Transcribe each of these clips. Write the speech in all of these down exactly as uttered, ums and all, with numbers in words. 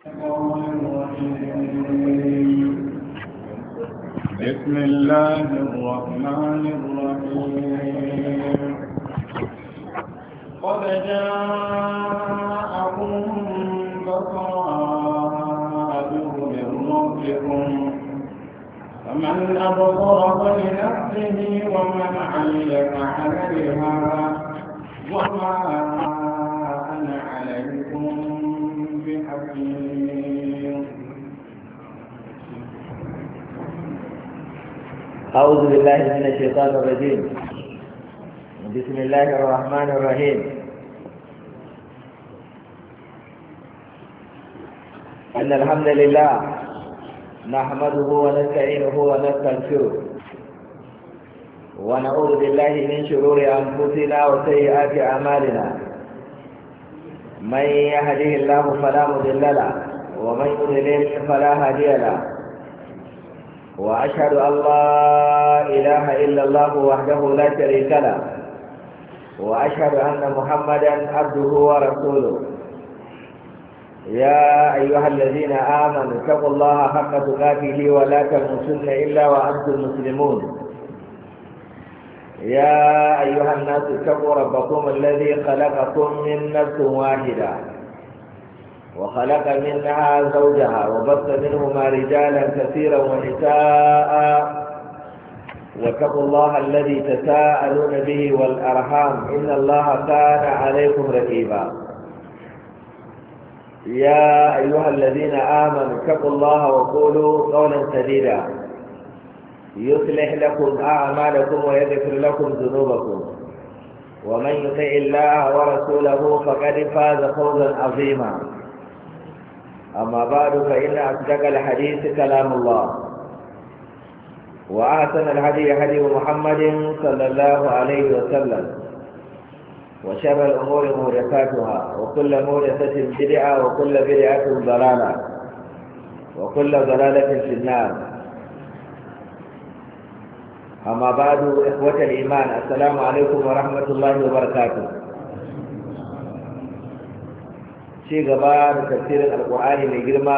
بسم الله الرحمن الرحيم. قد جاءكم بصائر من ربكم فمن أبصر فلنفسه ومن عمل فعليها وما أنا عليكم بحفيظ. أعوذ بالله من الشيطان الرجيم. بسم الله الرحمن الرحيم. إن الحمد لله نحمده ونستعينه ونستغفره ونعوذ بالله من شرور أنفسنا وسيئات أعمالنا. من يهده الله فلا مضل له ومن يضلل فلا هادي له، وأشهد أن لا إله إلا الله وحده لا شريك له، وأشهد أن محمدا عبده ورسوله. يا أيها الذين آمنوا اتقوا الله حق تقاته ولا تموتن إلا وأنتم مسلمون. يا أيها الناس اتقوا ربكم الذي خلقكم من نفس واحدة وخلق منها زوجها وبث منهما رجالا كثيرا ونساء، واتقوا الله الذي تساءلون به والأرحام إن الله كان عليكم رقيبا. يا أيها الذين آمنوا اتقوا الله وقولوا قولا سديدا يصلح لكم أعمالكم ويغفر لكم ذنوبكم، ومن يطع الله ورسوله فقد فاز فوزا عظيما. أما بعد فإن أصدق الحديث كلام الله، وأحسن الهدي هدي محمد صلى الله عليه وسلم، وشر الأمور محدثاتها وكل محدثة بدعة وكل بدعة ضلالة وكل ضلالة في النار. أما بعد إخوة الإيمان، السلام عليكم ورحمة الله وبركاته. ci gaba da tafsirin alkur'ani mai girma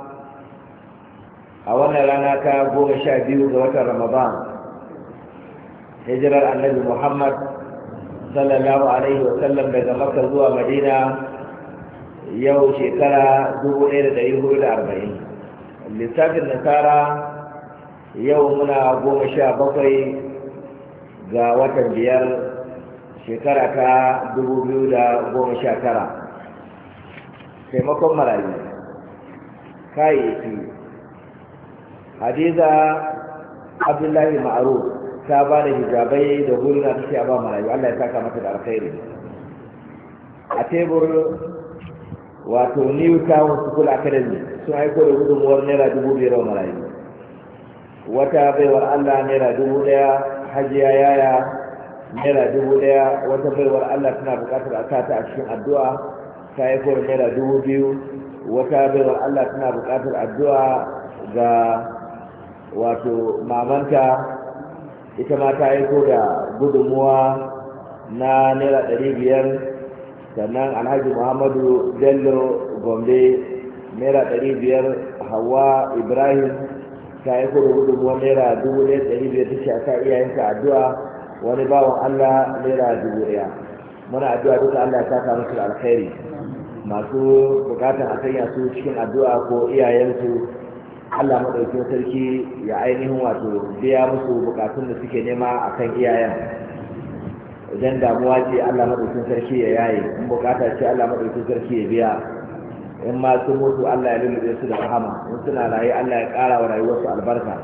a wannan rana ta goma sha biyu ga watan ramadan, hijirar annabi muhammad sallallahu alaihi wasallam daga makka zuwa madina yau shekara dubu ɗaya da ɗari hudu da arba'in. lissafin nasara yau muna goma sha bakwai ga watan biyar shekara ta dubu biyu da goma sha tara. taimakon marayu kayayyaki. hadiza abdullahi ma'aruf ta ba da hijabai da huluna ta ce a ba marayu. Allah ya saka mata da alkhairi. a tebur wato new town school academy sun aiko da gudunmuwar naira dubu biyar wa marayu. wata baiwar Allah naira dubu ɗaya, hajiya yaya naira dubu ɗaya, wata baiwar Allah tana buƙatar a sata a cikin addu'a ta yi kowar naira dubu biyu, wata baiwar Allah tana buƙatar addu'a ga wato mamanta, ita ma ta yi da gudunmuwa na naira ɗari biyar. sannan alhaji muhammadu bello gombe naira ɗari biyar, hawa ibrahim ta yi da gudunmuwa naira dubu ɗaya ɗari biyar ta shaka iyayenta addu'a. wani bawan Allah naira dubu ɗaya. muna addu'a duka Allah ya saka musu da alkhairi. masu bukatan a sanya su cikin addu'a ko iyayensu, Allah madaukakin sarki ya ainihin wato biya musu bukatun da suke nema akan iyayen. idan damuwa ce Allah madaukakin sarki ya yaye, in bukata ce Allah madaukakin sarki ya biya. in ma sun mutu Allah ya lullube su da rahama, in suna raye Allah ya ƙara wa rayuwarsu albarka.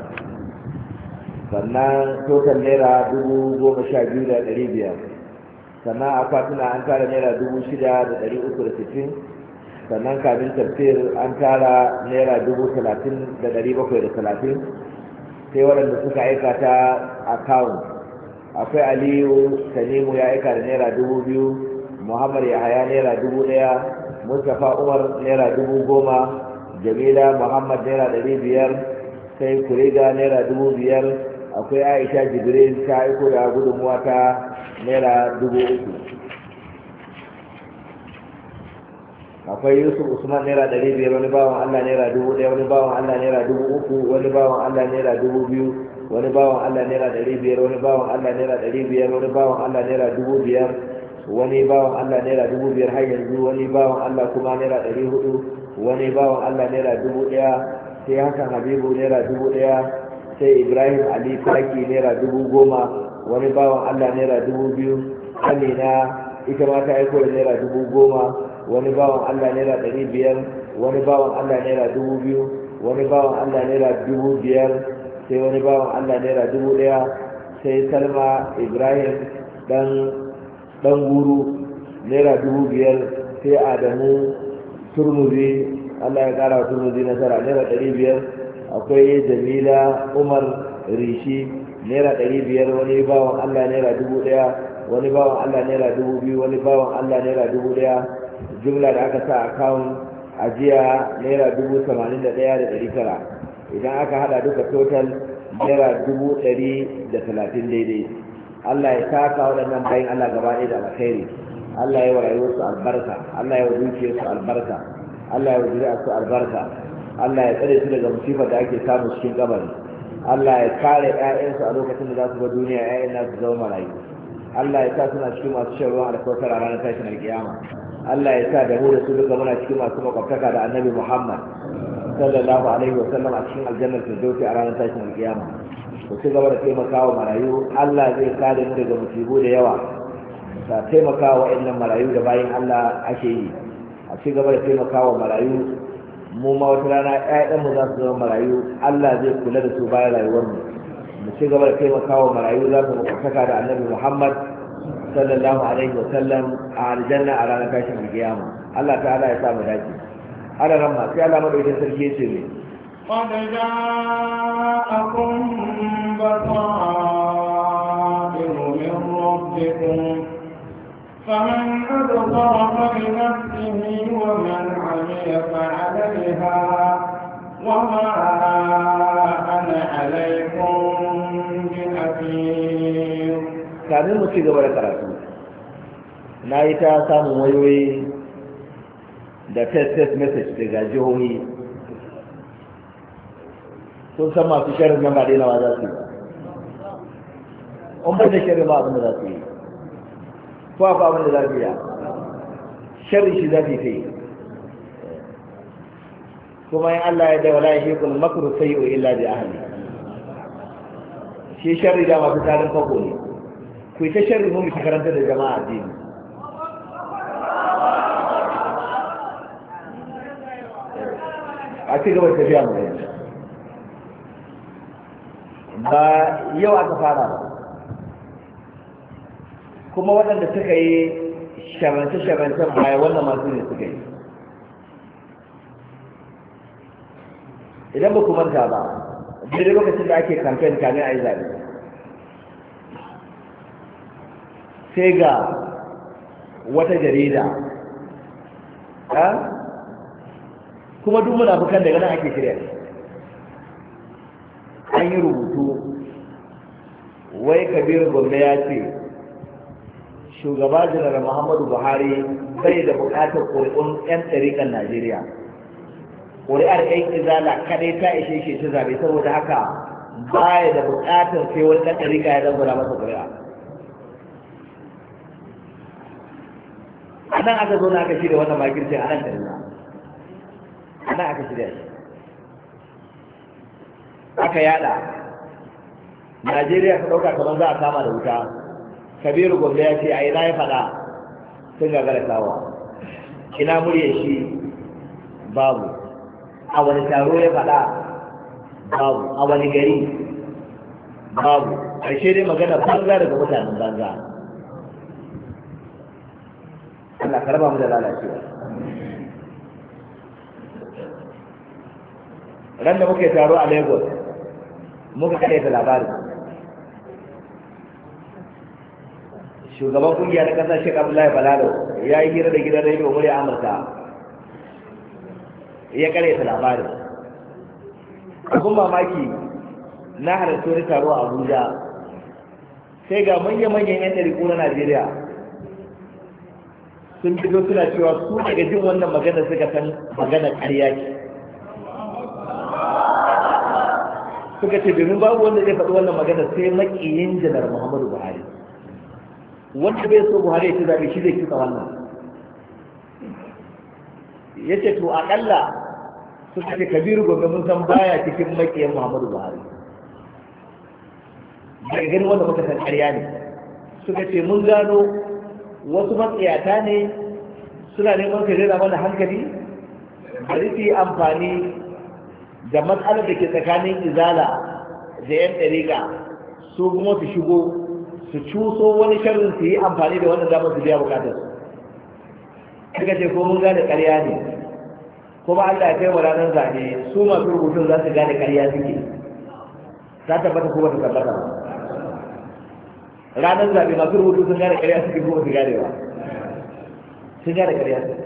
sannan total naira dubu goma sha biyu da ɗari biyar. sannan akwatuna an tara naira dubu shida da ɗari uku da sittin. sannan kamin tafsir an tara naira dubu talatin da ɗari bakwai da talatin. sai waɗanda suka aika ta account, akwai aliyu tanimu ya aika da naira dubu biyu, muhammad yahaya naira dubu ɗaya, mustapha umar naira dubu goma, jamila muhammad naira ɗari biyar, sai kuriga naira dubu biyar. akwai aisha jibril ta aiko da gudunmuwa ta naira dubu uku. akwai Yusuf Usman naira ɗari biyar, wani bawan Allah naira dubu ɗaya, wani bawan Allah naira dubu uku, wani bawan Allah naira dubu biyu, wani bawan Allah naira ɗari biyar, wani bawan Allah naira ɗari biyar, wani bawan Allah naira dubu biyar, wani bawan Allah naira dubu biyar har yanzu, wani bawan Allah kuma naira ɗari hudu, wani bawan Allah naira dubu ɗaya, sai Hassan Habibu naira dubu ɗaya, sai Ibrahim Ali Faki naira dubu goma, wani bawan Allah naira dubu biyu, Amina ita ma ta aiko da naira dubu goma, wani bawan Allah naira ɗari biyar, wani bawan Allah naira dubu biyu, wani bawan Allah naira dubu biyar, sai wani bawan Allah naira dubu ɗaya, sai Salma Ibrahim dan dan guru naira dubu biyar, sai Adamu Turmuzi Allah ya kara wa Turmuzi nasara naira ɗari biyar, akwai Jamila Umar Rishi naira ɗari biyar, wani bawan Allah naira dubu ɗaya, wani bawan Allah naira dubu biyu, wani bawan Allah naira dubu ɗaya, jumla da aka sa akawun ajiya naira dubu tamanin da ɗaya da ɗari tara, idan aka hada duka total naira dubu ɗari da talatin daidai. Allah ya saka waɗannan bayan Allah gaba ɗaya da alkhairi, Allah ya wa rayuwarsu albarka, Allah ya wa dukiyarsu albarka, Allah ya wa zuri'arsu albarka, Allah ya tsare su daga musibar da ake samu cikin kabari, Allah ya kare ƴaƴansu a lokacin da za su bar duniya, ƴaƴan nasu zama marayu, Allah ya sa suna cikin masu shan ruwan alkawtar a ranar tashin alkiyama, Allah ya sa da mu da su duka muna cikin masu makwabtaka da annabi Muhammad sallallahu alaihi wa sallam a cikin aljannar firdausi a ranar tashin alkiyama. Ku ci gaba da taimakawa marayu, Allah zai kare mu daga musibu da yawa. Ta taimakawa waɗannan marayu da bayan Allah ake yi, a ci gaba da taimakawa marayu. Mu ma wata rana ƴaƴanmu za su zama marayu, Allah zai kula da su bayan rayuwarmu. Mu ci gaba da taimakawa marayu, za mu makwabtaka da annabi Muhammad sallallahu alaihi wa sallam a aljanna a ranar tashin alkiyama. Allah ta'ala ya sa mu dace. Ana ramma sai Allah madaukakin sarki ya ce ne قد جاءكم بصائر من ربكم فمن أبصر فلنفسه ومن عمي فعليها وما أنا عليكم بحفيظ. kamin mu ci gaba da karatu na yi ta samun wayoyi da text text message daga jihohi, sun san masu shirin nan ba dainawa za su yi ba, an bai da shirin ba abin da za su yi, ko akwai abin da za su yi shirin shi za su yi, kuma yin Allah ya da wala ya shekul makaru sai o illa da ahali, shi shirin da masu tarin fako ne, ku yi ta shirin mun ta karanta da jama'a addini. A ci gaba tafiya mu yanzu ba yau aka fara ba, kuma waɗanda suka yi sharance-sharancen baya wannan masu ne suka yi. Idan ba ku manta ba, daidai lokacin da ake kamfen kamin a yi zaɓe, sai ga wata jarida kuma duk munafukan daga nan ake shirya an yi rubutu wai Kabiru Gombe ya ce shugaba janar Muhammadu Buhari bai da bukatar ƙuri'un 'yan ɗariƙar Najeriya, ƙuri'ar 'yan izala kadai ta ishe shi ta zabe, saboda haka baya da bukatar sai wani ɗan ɗariƙa ya dangura masa ƙuri'a. a nan aka zo na aka shirya wannan makircin a nan ɗarina, a nan aka shirya shi aka yada Najeriya ta ɗauka kamar za a kama da wuta. Kabiru Gombe ya ce a ina ya faɗa, sun gagara kawo, ina muryar shi babu, a wani taro ya faɗa babu, a wani gari babu, ƙarshe dai magana banza daga mutanen banza. Allah ka raba mu da lalacewa. Ran da muke taro a Lagos muka kaɗaita labarin shugaban kungiya na ƙasar Sheikh Abdullahi Balalo ya yi hira da gidan rediyo murya Amurka, ya kaɗaita labarin. Abin mamaki na halarci wani taro a Abuja, sai ga manya-manyan 'yan ɗariƙo na Najeriya sun fito suna cewa su daga jin wannan magana suka san magana ƙarya ce. Suka ce domin babu wanda zai faɗi wannan magana sai maƙiyin janar Muhammadu Buhari. Wanda bai so Buhari ya ci zaɓe shi zai kisa wannan. Ya ce to aƙalla suka ce Kabiru gobe mun san baya cikin maƙiyin Muhammadu Buhari. Daga ganin wanda muka san ƙarya ne. Suka ce mun gano wasu matsiyata ne suna neman ka rera mana hankali, bari su yi amfani da matsalar da ke tsakanin izala da yan ɗariƙa su kuma su shigo su cuso wani sharrin su yi amfani da wannan damar su biya bukatar suka ce ko mun gane ƙarya ne kuma Allah ya kai wa ranar zaɓe su masu rubutun za su gane ƙarya suke ta tabbata ko ba ta tabbata ba ranar zaɓe masu rubutu sun gane ƙarya suke ko ba su gane ba sun gane ƙarya suke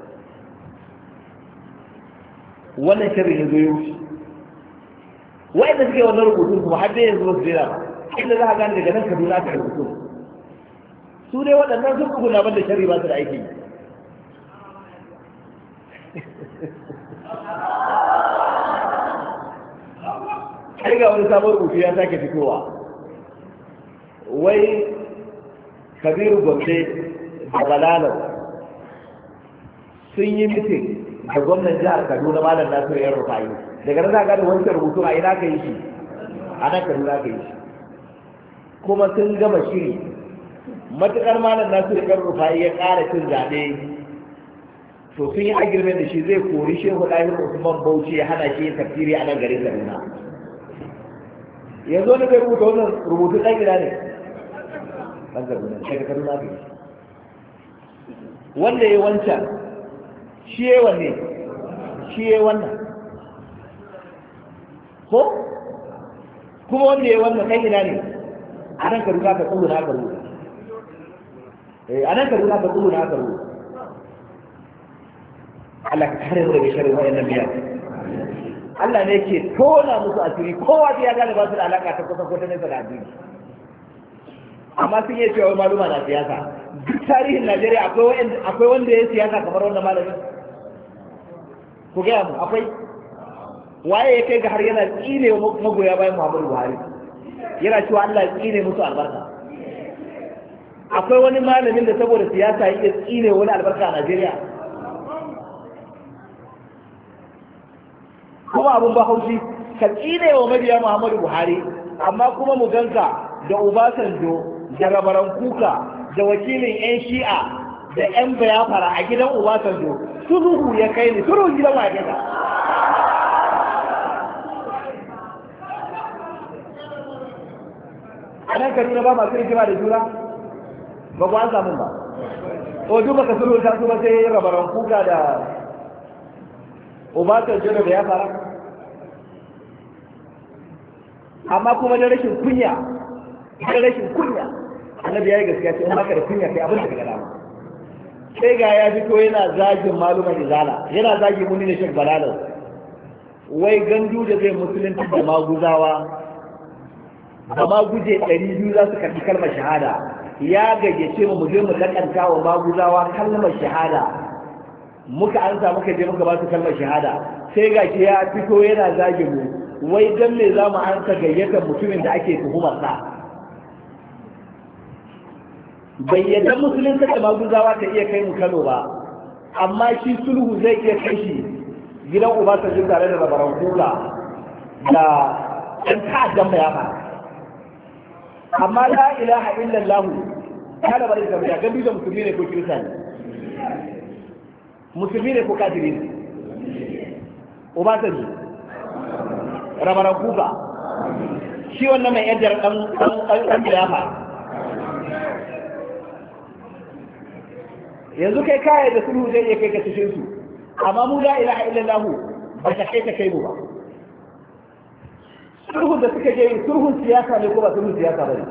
wannan sharri ya zo ya wuce wa'anda suke wannan rubutun kuma har dai yanzu ba su daina ba inda za a gane daga nan Kaduna aka rubutu su dai waɗannan sun bugu na banda sharri ba su da aiki har ga wani sabon rubutu ya sake fitowa wai Kabiru Gombe da Balalau sun yi mitin da gwamnan jihar Kaduna Malam Nasiru Yan Rufai daga nan za ka ga wancan rubutu a ina ka yi shi a nan Kaduna ka yi shi kuma sun gama shiri matukar Malam Nasiru Yan Rufai ya ƙara cin zaɓe to sun yi agreement da shi zai kori Shehu Ɗahir Usman Bauchi ya hana shi tafsiri a nan garin Kaduna yanzu wani zai rubuta wannan rubutu ɗan gida ne ɗan Kaduna daga Kaduna ka yi wanda ya wancan shi ya wanne shi ya wannan ko kuma wanda ya wannan kai ina ne a nan Kaduna ka tsoro na ka rubuta eh a nan Kaduna ka tsoro na ka rubuta Allah ka kare mu daga sharrin wayannan biya Allah ne yake tona musu asiri kowa sai ya gane ba su da alaka ta kusa ko ta nesa da addini amma sun yi cewa maluma na siyasa duk tarihin Najeriya akwai wanda ya siyasa kamar wannan malamin ku gaya mu akwai waye ya kai ga har yana tsine magoya bayan Muhammadu Buhari yana cewa Allah ya tsine musu albarka akwai wani malamin da saboda siyasa ya tsine wani albarka a Najeriya kuma abun ba haushi ka tsine wa mabiya Muhammadu Buhari amma kuma mu ganka da Obasanjo da rabaran kuka da wakilin yan shi'a da yan bayafara a gidan Obasanjo sulhu ya kai ni sulhu gidan wa ya a nan Kaduna ba masu rigima da juna ba ku an samu ba o duk baka sulhu ta su ba sai rabaran kuka da Obasanjo da bayafara amma kuma da rashin kunya da rashin kunya annabi ya yi gaskiya ce in baka da kunya kai abin da ka dama sai ga ya fito yana zagin maluman izala yana zagin muni da shek balalau wai gandu da zai musulunci da maguzawa da maguje ɗari biyu za su karɓi kalmar shahada ya gayyace mu mu je mu lakanta wa maguzawa kalmar shahada muka ansa muka je muka ba su kalmar shahada sai ga shi ya fito yana zagin mu wai dan me za mu ansa gayyatar mutumin da ake tuhumar sa bai yadda musulunta da maguzawa ta iya kai mu Kano ba amma shi sulhu zai iya kai shi gidan Obasanjo tare da rabaran kuka da ɗan ta'addan bayama amma la ilaha illallah ya da bari da gabi da musulmi ne ko kirista ne musulmi ne ko kafiri ne Obasanjo rabaran kuka shi wannan mai yaddar ɗan ɗan bayama yanzu kai kaya da sulhu zai iya kai ka cikin su amma mu la ilaha illallah ba ta kai ta kai mu ba sulhun da suka je sulhun siyasa ne ko ba sulhun siyasa ba ne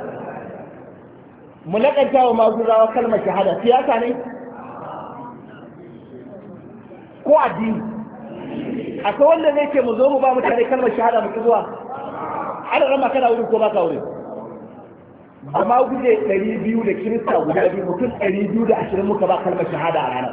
mu lakanta wa maguzawa kalmar shahada siyasa ne ko addini akwai wanda zai ce mu zo mu ba mutane kalmar shahada mu ki zuwa ana rama kana wurin ko ba ka wurin amma guje ɗari biyu da kirista guda biyu mutum ɗari biyu da ashirin muka ba kalmar shahada a ranar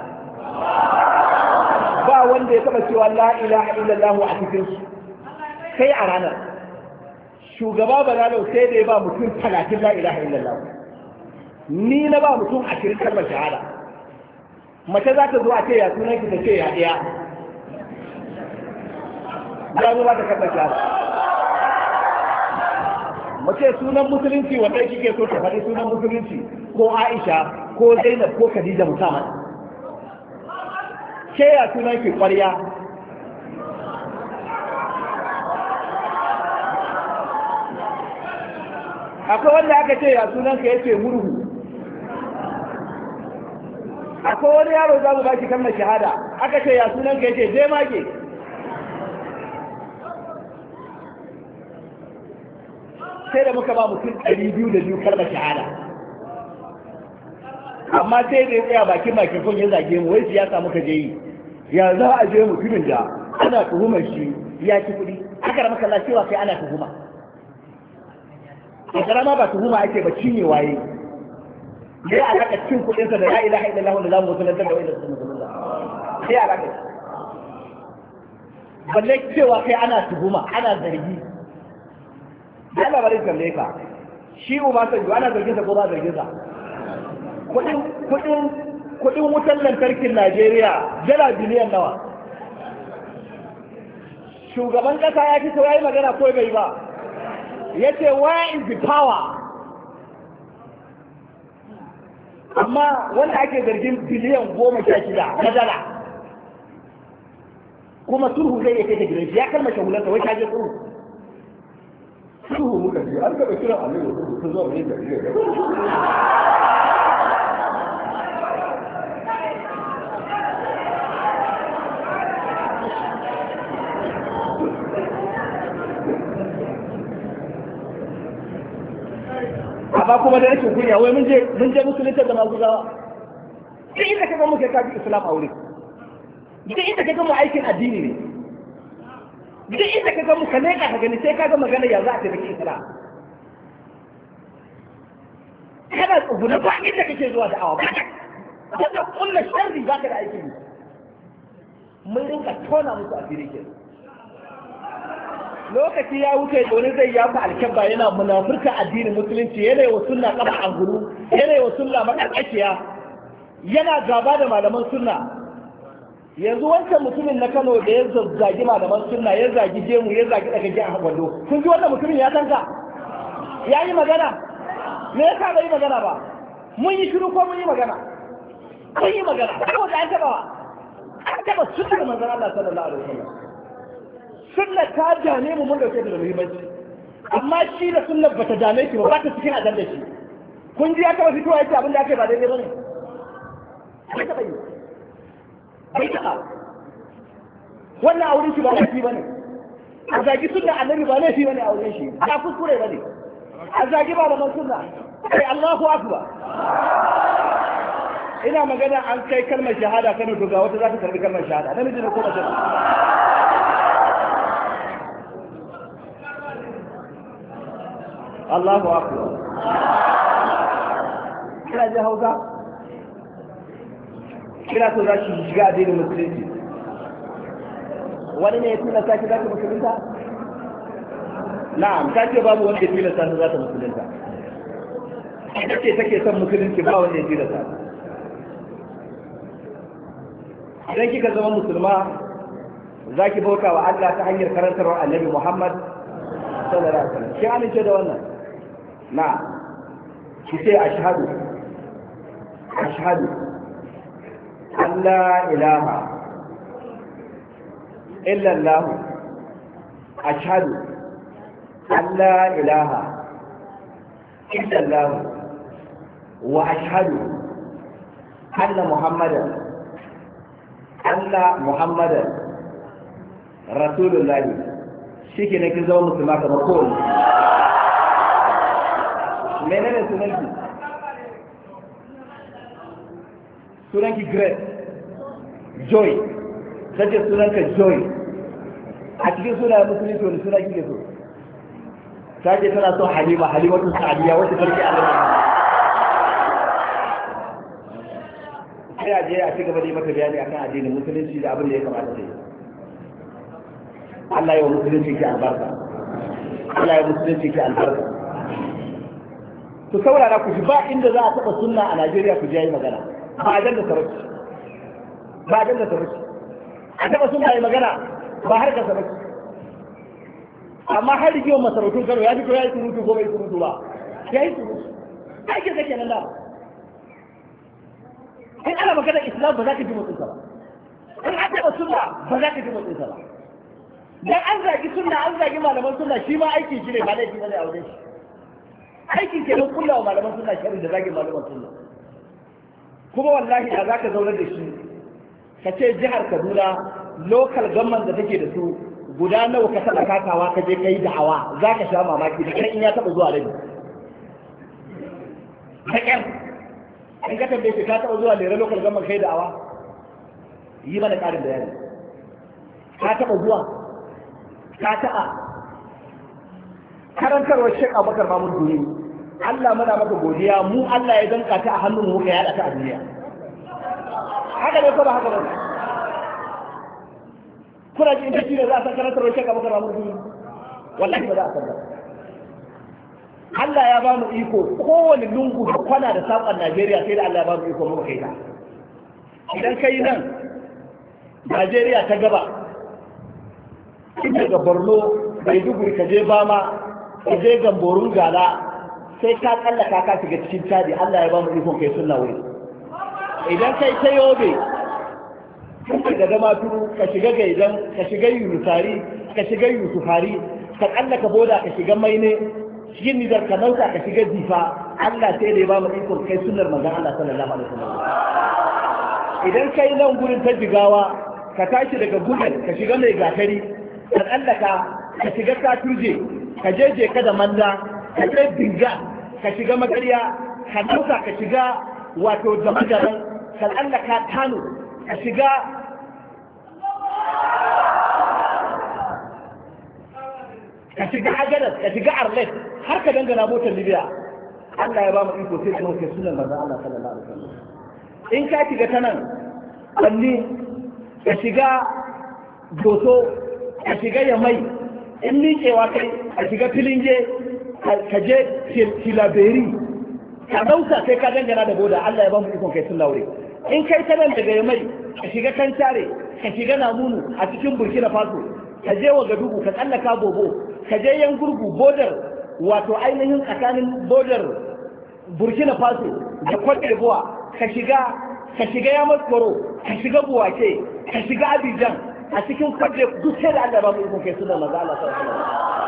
ba wanda ya taɓa cewa la ilaha illallah a cikin su sai a ranar shugaba balalau sai da ya ba mutum talatin la ilaha illallah ni na ba mutum ashirin kalmar shahada mace za ta zo a ce ya sunan ki ta ce ya ɗaya ya zo ba ta kalmar shahada mace sunan musulunci wanda kike so ta faɗi sunan musulunci ko Aisha ko Zainab ko Khadija musamman ke ya sunan ki ƙwarya akwai wanda aka ce ya sunan ka yace murhu akwai wani yaro za mu ba shi kalmar shahada aka ce ya sunan ka yace je mage sai da muka ba mutum ɗari biyu da biyu kalmar shahada amma sai da ya tsaya bakin makirfon ya zage mu wai siyasa muka je yi ya za a je mutumin da ana tuhumar shi ya ci kuɗi aka da makalla cewa kai ana tuhuma a karama ba tuhuma ake ba cinye waye sai a laka cin kuɗinsa da la ilaha illallah wanda za mu musulunta da wanda su musulunta sai a laka balle cewa kai ana tuhuma ana zargi Allah bari kalle ka shi Umar Sanjo ana zargin sa ko ba zargin sa kudin kudin kudin wutar lantarkin Najeriya dala biliyan nawa shugaban kasa ya fito yayi magana ko bai ba yace where is the power amma wanda ake zargin biliyan goma sha shida na dala kuma sulhu zai yake da gidan ya kalmace hulansa wai kaje sulhu sulhu muka ce an taɓa kira annabi sulhu sun zo ne da ne amma kuma da rashin kunya wai mun je mun je musulunta da maguzawa duk inda kaga muke kaji islam aure duk inda kaga mu aikin addini ne duk inda ka ga mu ka leƙa ka gani sai ka ga magana ya za a tafi islam kana tsuguna ba inda kake zuwa da awa ba kada kullu sharri ba ka da aiki ne mun rinka tona musu asiri ke lokaci ya wuce da wani zai yafa alkabba yana munafurta addinin musulunci yana yi wa sunna kafa angulu yana yi wa sunna makarƙaciya yana gaba da malaman sunna yanzu wancan mutumin na Kano da ya zagi malaman sunna ya zagi jemu ya zagi daga ji a gwando kun ji wannan mutumin ya san ka ya yi magana me yasa bai yi magana ba mun yi shiru ko mun yi magana mun yi magana saboda an taba an taba sunnar manzon Allah sallallahu alaihi wasallam sunna ta jane mu mun dauke da muhimmanci amma shi da sunnar bata dame shi ba ba ta cikin adalci shi kun ji ya taba fitowa yace abin da ake ba daidai bane bai taba yi bai taɓa wannan auren shi ba laifi ba ne a zagi sunna annabi ba laifi ba ne a auren shi ba kuskure ba ne a zagi ba da man sunna kai Allahu akbar ina magana an kai kalmar shahada Kano to ga wata za ta karbi kalmar shahada namiji ne ko mace Allahu akbar kina ji Hausa kira so za ki shiga addinin musulunci wani ne ya tilasta ki za ki musulunta na'am ta ce babu wanda ya tilasta ta za ta musulunta ita ce take son musulunci ba wanda ya tilasta idan kika zama musulma za ki bauta wa Allah ta hanyar karantarwar annabi Muhammad sallallahu alaihi wasallam kin amince da wannan na ki ce ashhadu ashhadu an la ilaha illa Allah ashhadu an la ilaha illa Allah wa ashhadu anna Muhammadan anna Muhammadan Rasulullahi shi ke na kin zama musulma kamar kowane menene sunanki sunanki Grace Joy sace sunanka Joy a cikin suna musulunci wani suna kike so ta ce tana son halima halimatu sa'adiya wacce sarki a nan sai a je a ci gaba da yi maka bayani akan addinin musulunci da abin da ya kamata ta yi. Allah ya wa musulunci ke albarka, Allah ya musulunci ke albarka. To saurara ku ji ba inda za a taɓa sunna a Najeriya ku ji yayi magana ba a danda sarauci ba a danda sarauci a taɓa sunna yayi magana ba har ka sarauci. Amma har rigiyar masarautun Kano ya fito ya yi surutu ko bai surutu ba ya yi surutu aikin sa kenan da. In ana magana Islam ba za ka ji motsinsa ba, in an taɓa sunna ba za ka ji motsinsa ba. Dan an zagi sunna an zagi malaman sunna shi ma aikin shi ne ba laifi bane a wajen shi. Aikin ke mun kullawa malaman sunna sharri da zagin malaman sunna. Kuma wallahi da zaka zaunar da shi ka ce jihar Kaduna local government da take da su guda nawa ka taɓa kakawa ka je kai da'awa za ka sha mamaki da kai in ya taɓa zuwa rabi. Haƙƙar in ka tambaye shi ka taɓa zuwa lera local government kai da'awa yi mana ƙarin bayani. Ka taɓa zuwa ka taɓa karantarwar Sheikh Abubakar Mahmud Gumi Allah muna maka godiya mu Allah ya danka ta a hannun mu ka yada ta a duniya. Haka ne ko ba haka ba? Kuna ji inda shine za a san karantarwar Sheikh Abubakar Mahmud Gumi wallahi ba za a san ba. Allah ya ba mu iko kowane lungu da kwana da saƙon Najeriya sai da Allah ya ba mu iko mu kai ta. Idan kai nan Najeriya ta gaba daga Borno Maiduguri ka je Bama ka je Gamborun Gala sai ka tsallaka ka shiga cikin Chadi Allah ya ba mu ikon kai sunna wuri. Idan kai ta Yobe ka daga Damaturu ka shiga Gaidan ka shiga Yunusari ka shiga Yusufari ka tsallaka boda ka shiga Maine cikin Nijar ka nauta ka shiga Difa Allah sai da ya ba mu ikon kai sunnar manzon Allah sallallahu alaihi wasallam. Idan kai nan gurin ta Jigawa ka tashi daga Gudel ka shiga Mai Gatari ka tsallaka ka shiga Katurje ka jeje ka da Manda ka je Dinga ka shiga Magariya ka dauka ka shiga wato da Magaran ka tsallaka Kano ka shiga ka shiga Agadas ka shiga Arlet har ka dangana motar Libya Allah ya ba mu iko sai kuma kai sunan manzon Allah sallallahu alaihi wasallam. In ka shiga ta nan Kalli ka shiga Doso ka shiga Yamai in miƙewa kai ka shiga Filinge ka je Tilaberi ka dauka sai ka dangana da boda Allah ya ba mu ikon kai sun laure. In kai ta nan daga Yamai ka shiga Kancare ka shiga Namunu a cikin Burkina Faso ka je Wagadugu ka tsallaka Bobo ka je Yangurgu bodar wato ainihin tsakanin bodar Burkina Faso da Cote d'Ivoire ka shiga ka shiga Yamoussoukro ka shiga Buwake ka shiga Abidjan a cikin Cote duk sai da Allah ba mu ikon kai sunan manzo Allah sallallahu alaihi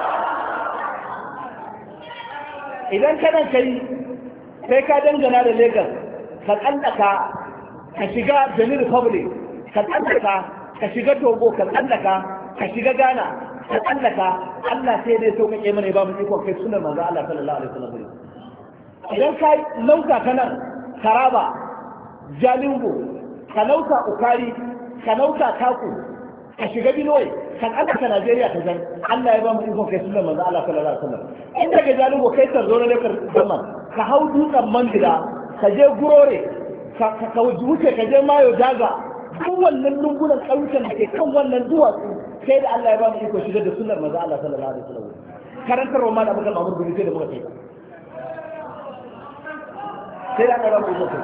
wasallam. Idan kana kai sai ka dangana da Lagos ka tsallaka ka shiga Benin Republic ka tsallaka ka shiga Togo ka tsallaka ka shiga Ghana ka tsallaka Allah sai dai so kake mana ba mu ikon kai sunan manzo Allah sallallahu alaihi wasallam. Idan kai lauka kana Taraba Jalingo ka lauka Ukari ka lauka Taku ka shiga Benue kan aka Najeriya ta zan Allah ya ba mu ikon kai sunan manzo Allah sallallahu alaihi wasallam. In daga Jalingo kai tarzo na lekar zaman ka hau dutsen Mandila ka je Gurore ka ka wuce ka je Mayo Daga duk wannan lungunan ƙauyukan da ke kan wannan duwatsu sai da Allah ya ba mu iko shigar da sunnar manzo Allah sallallahu alaihi wasallam. Karantar wa mana abukan Mahmud bin sai da muka kai sai da Allah ya ba mu iko kai.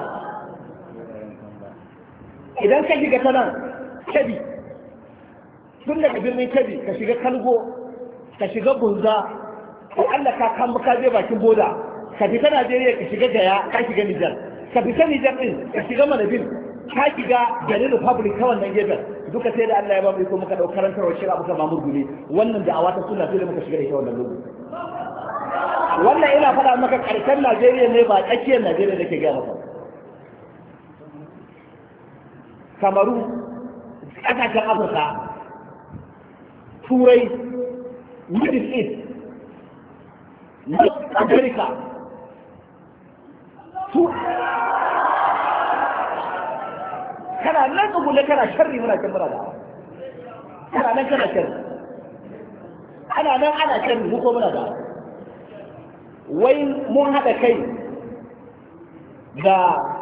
Idan ka shiga ta nan Kebbi tun daga birnin Kebbi ka shiga Kalgo ka shiga Bunza ko Allah ka kan ka je bakin boda ka fita Najeriya ka shiga Gaya ka shiga Nijar ka fita Nijar din ka shiga Manabin ka shiga Benin Republic ta wannan gefen duka sai da Allah ya ba mu iko muka dau karantarwa shi abuka Mahmud Gumi wannan da'awa ta sunna sai da muka shiga da ita wannan lokaci. Wannan ina faɗa maka karshen Najeriya ne ba tsakiyar Najeriya da ke gaya maka. Kamaru ƙasashen Afirka Turai Middle East North America su kana nan tsugule kana sharri muna kan mura da kana nan kana sharri ana nan ana sharri mu ko muna da wai mun haɗa kai da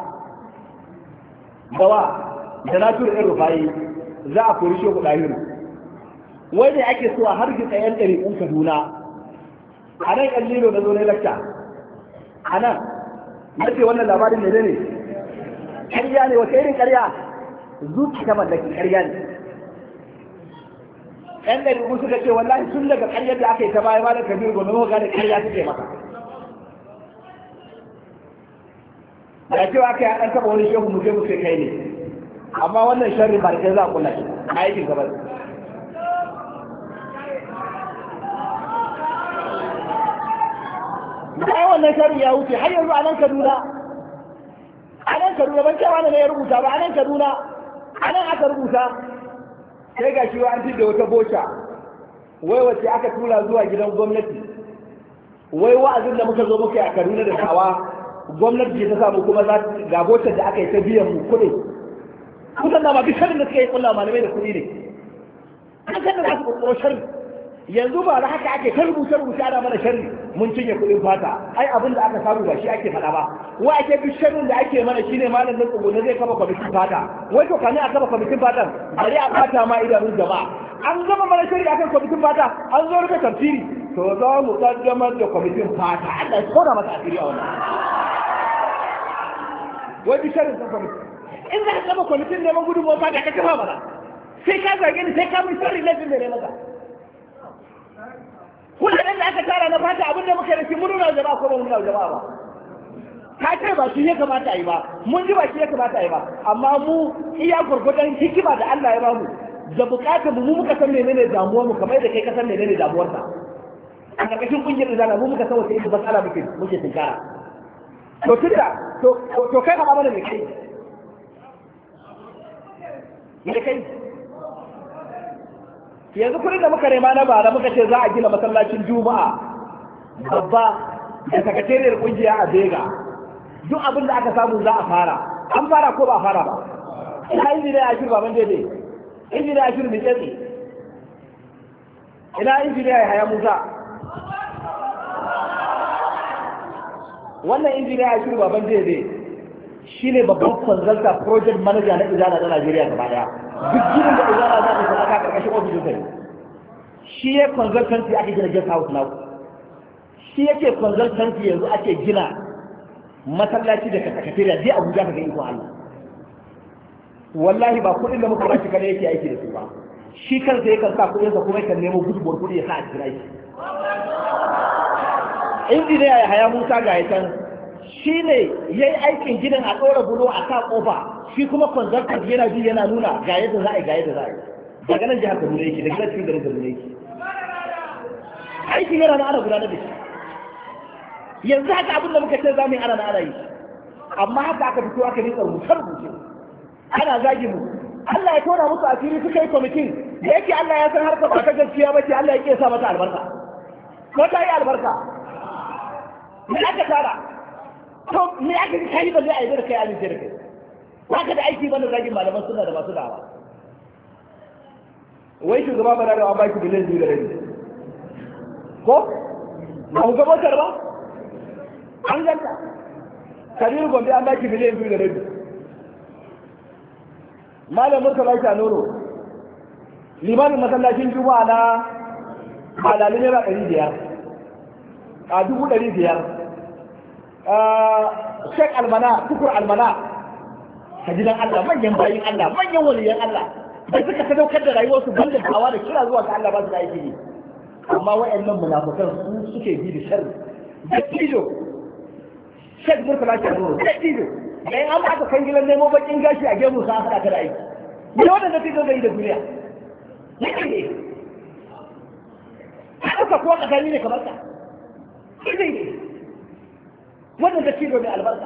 gawa da nasiru ɗin rufayi za a kori shehu ɗahiru wai ne ake so a hargitsa yan ɗariƙun kaduna a nan ƙan lilo na zo ne lakta a nan na ce wannan labarin ne ne ƙarya ne wata irin ƙarya zuci ta mallaki ƙarya ne yan ɗariƙun suka ce wallahi tun daga ƙaryar da aka yi ta baya ma da kabiru gobe muka gane ƙarya suke maka da cewa aka yi an taɓa wani shehu mu je mu sai kai ne amma wannan sharri ba da kai za a kula shi a aikin gaba da wannan sharri ya wuce har yanzu a nan Kaduna a nan Kaduna ban cewa ne ya rubuta ba a nan Kaduna a nan aka rubuta sai ga shi an da wata boca wai wace aka tura zuwa gidan gwamnati wai wa'azin da muka zo muka yi a Kaduna da Tawa gwamnati ta samu kuma za ga bocar da aka yi ta biyan mu kuɗi kusan da ma duk shirin da suka yi kulla malamai da kuɗi ne an san da za su kokoro sharri yanzu ba da haka ake ta rubuce rubuce ana mana sharri mun cinye kuɗin fata ai abin da aka samu ba shi ake faɗa ba wai ake duk sharrin da ake mana shine malam da tsugo zai kafa kwamitin fata wai to kane a kafa kwamitin fatan bari a fata ma idanun jama'a an gama mana sharri akan kwamitin fata an zo rufe tafsiri to za mu kaddamar da kwamitin fata Allah ya kora masa asiri a wannan wai duk sharrin sun kwamitin in za ka kafa kwamitin neman gudunmawa fata ka kafa mana sai ka zage ni sai ka mun sharri laifin da ne maka kullum da aka tara na fata abin da muka rashi mun nuna jama'a ko ba mun nuna jama'a ba ka ce ba shi ya kamata a yi ba mun ji ba shi ya kamata a yi ba amma mu iya gurgudan hikima da Allah ya ba mu da bukatar mu mu muka san menene damuwar mu kamar da kai ka san menene damuwar ka a karkashin kungiyar izala mu muka san wata irin matsala muke muke tinkara to tunda to to kai ka ba mana me kai me kai yanzu kudin da muka nema na bara muka ce za a gina masallacin juma'a babba da sakatariyar kungiya a bega duk abin da aka samu za a fara an fara ko ba a fara ba ina injiniya ashir baban daidai injiniya ashir mai tsetsi ina injiniya ya haya musa wannan injiniya ashir baban daidai shi ne babban consulta project manager na izala na najeriya gaba daya duk ginin da izala za ta sadaka karkashin ofishin sai shi ya consultancy ake gina guest house now shi yake consultancy yanzu ake gina masallaci da sakatariya zai abuja ka ga iko Allah wallahi ba kuɗin da muka bashi kada yake aiki da su ba shi kansa yakan sa kuɗinsa kuma yakan nemo gudunmuwar kuɗi ya sa a cikin aiki injiniya ya haya musa ga ya can shi ne ya yi aikin gidan a ɗora bulo a sa ƙofa shi kuma consultant yana ji yana nuna ga yadda za a yi ga yadda za a yi daga nan jihar Kaduna yake daga nan cikin garin Kaduna yake aikin yana na ana gudanar da shi yanzu haka abin da muka ce za mu yi ana na ana yi amma haka aka fito aka rinka rubuce rubuce ana zagi mu Allah ya tona musu asiri suka yi kwamitin da yake Allah ya san harkar ba ta gaskiya ba ce Allah ya ke sa mata albarka ko ta yi albarka me aka tara to me aka kai ba zai aibe da kai amince da kai haka da aiki bane zagin malaman suna da masu dawa wai shugaba ba da an baki biliyan biyu da rabi ko ba ku gabatar ba an ganta kabiru gombe an baki biliyan biyu da rabi malam murtala ta nono limanin masallacin juma'a na halalin naira ɗari biyar a dubu ɗari biyar shek almana tukur almana ka gidan Allah manyan bayin Allah manyan waliyan Allah da suka sadaukar da rayuwarsu banda dawa da kira zuwa ga Allah ba su da aiki ne amma wayannan munafikan su suke bi da sharri da tijo shek murtala ta nono da tijo dan an aka kan gilan nemo bakin gashi a gemu sa aka da aiki ne wannan da tijo zai da duniya yake ne aka ko ka gani ne kamar ka sai ne wannan da tijo ne albarka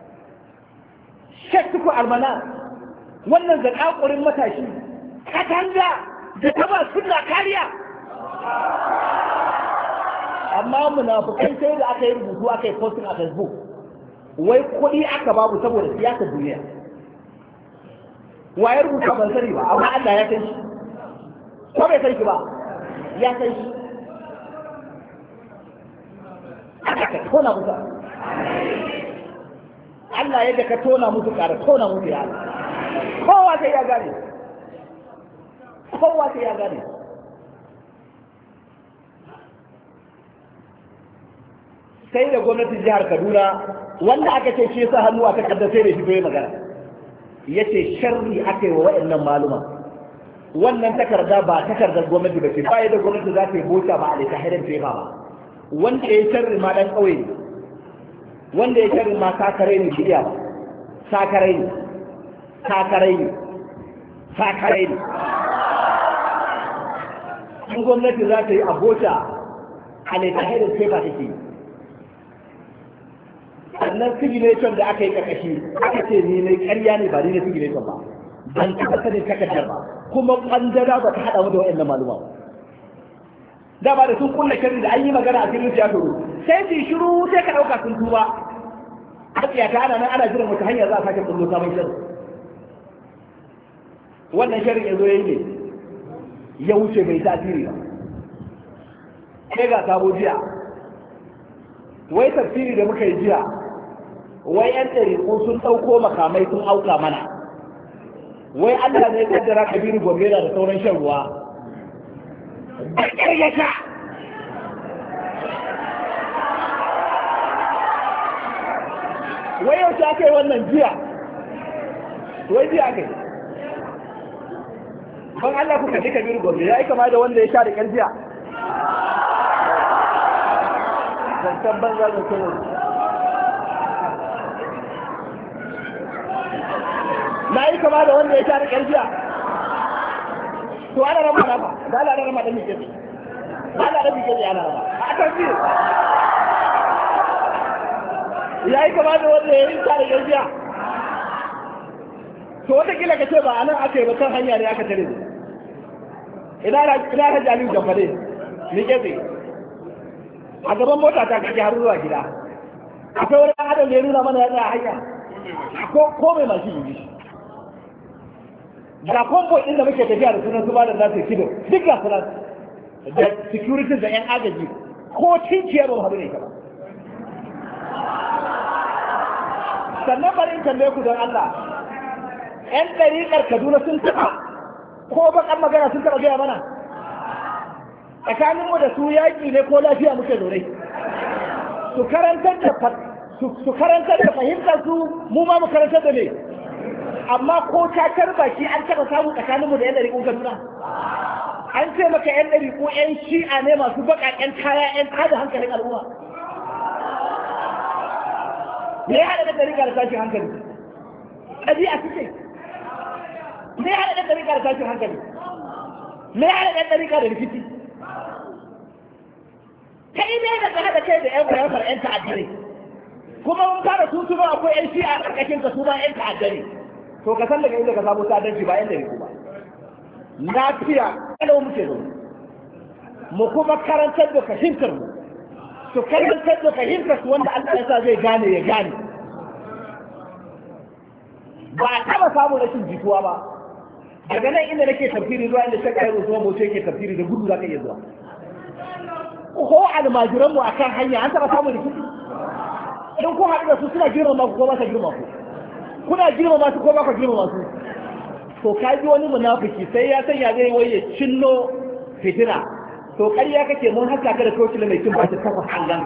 shek tuku almana wannan zakakurin matashi katanga da taba sunna kariya amma munafikai sai da aka yi rubutu aka yi posting a Facebook wai kuɗi aka babu saboda siyasar duniya waye rubuta ban sani ba amma Allah ya san shi ko bai san shi ba ya san shi aka Allah ka tona musu Allah yadda ka tona musu ƙara tona musu ya Allah kowa sai ya gane kowa sai ya gane sai da gwamnatin jihar Kaduna wanda aka ce shi sa hannu aka kaddace da shi bai magana yace sharri aka yi wa waɗannan maluma wannan takarda ba takardar gwamnati ba ce ba yadda gwamnati za ta yi bota ba a da tahirin fefa ba wanda ya sharri ma dan ƙauye ne wanda ya sharri ma sakarai ne biya ba sakarai ne sakarai ne sakarai ne in gwamnati za ta yi abota a da tahirin fefa take yi sannan signature da aka yi kakashi aka ce ni ne ƙarya ne ba ni ne signature ba ban taɓa sanin takardar ba kuma ƙwandara ba ta haɗa mu da waɗannan maluma ba da ba da sun kulla shari da an yi magana a cikin ya toro sai su shiru sai ka ɗauka sun tuba haƙiya ta ana nan ana jiran wata hanyar za a sake kullo sabon shari wannan shari ya zo ya yi ne ya wuce bai tasiri ba sai ga sabo jiya wai tafsiri da muka yi jiya wai yan ɗariƙo sun ɗauko makamai sun auka mana wai Allah ne ya kaddara Kabiru Gombe da sauran shan ruwa da ƙaryata wai yau ta kai wannan jiya wai jiya kai ban Allah kuka ji Kabiru Gombe ya yi kama da wanda ya sha da ƙyar jiya zancen banza da sauran na yi kama da wanda ya sha da ƙarfiya to ana rama rama da ala rama da mike ne da ala rama mike ne ana rama a tafi ya yi kama da wanda ya yi sha da ƙarfiya to watakila ka ce ba a nan aka yi ba kan hanya ne aka tare ina na jami'in jamfare mike ne a gaban mota ta kake har zuwa gida akwai wani adam da ya nuna mana ya tsaya hanya ko mai mashi yi da kwamfo ɗin da muke tafiya da sunan su ba da nasu kido duk ga sunan da security da yan agaji ko cinciyar ba haɗu ne ka ba sannan bari in tambaye ku don Allah yan ɗariƙar Kaduna sun taɓa ko baƙar magana sun taɓa gaya mana tsakaninmu da su yaƙi ne ko lafiya muke zaune su karantar da su karantar da fahimtar su mu ma mu karantar da ne amma ko takar baki an taɓa samu tsakaninmu da yan ɗariƙun Kaduna an ce maka yan ɗariƙu yan shi'a ne masu baƙaƙen kaya yan tada hankalin al'umma me ya haɗa da ɗariƙa da tashin hankali ɗabi'a suke me ya haɗa da ɗariƙa da tashin hankali me ya haɗa da ɗariƙa da rikici ta yi ne da ka haɗa kai da yan bayafar yan ta'addare kuma mun fara tutuba akwai yan shi'a a ƙarƙashin ka su ma yan ta'addare to ka san daga inda ka samu sadanci ba yan ɗariƙu ba lafiya kalau muke zo mu kuma karantar da fahimtar mu su karantar da fahimtar su wanda Allah ya sa zai gane ya gane ba a taba samun rashin jituwa ba daga nan inda nake tafsiri zuwa inda shakka yaro zuwa bauchi yake tafsiri da gudu za ka iya zuwa ko almajiranmu a kan hanya an taba samun rikici in ko haɗu da su suna girmama ku ko ba ka girma ku kuna girmama su ko ba ka girmama su to ka ji wani munafiki sai ya sanya zai waye cinno fitina to ƙarya kake mun haka ka da kocin mai kin ba ta kafa hangan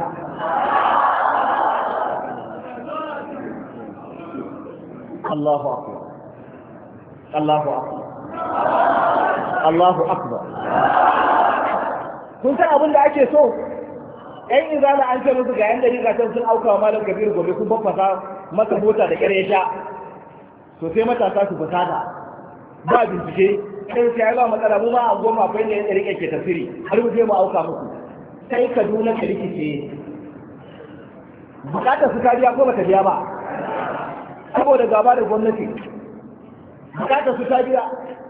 Allahu akbar Allahu akbar Allahu akbar kun san abin da ake so ɗan izala an ce musu ga yan dari gatan sun auka wa malam Kabiru gobe kun baffasa masa mota da ƙyar ya sha to sai matasa su fasada ba bincike sai sai ba matsala mu ma a goma akwai ne ya rike ke tafsiri har mu je mu auka muku sai Kaduna ka rikice bukatar su ta biya ko bata biya ba saboda gaba da gwamnati bukatar su ta biya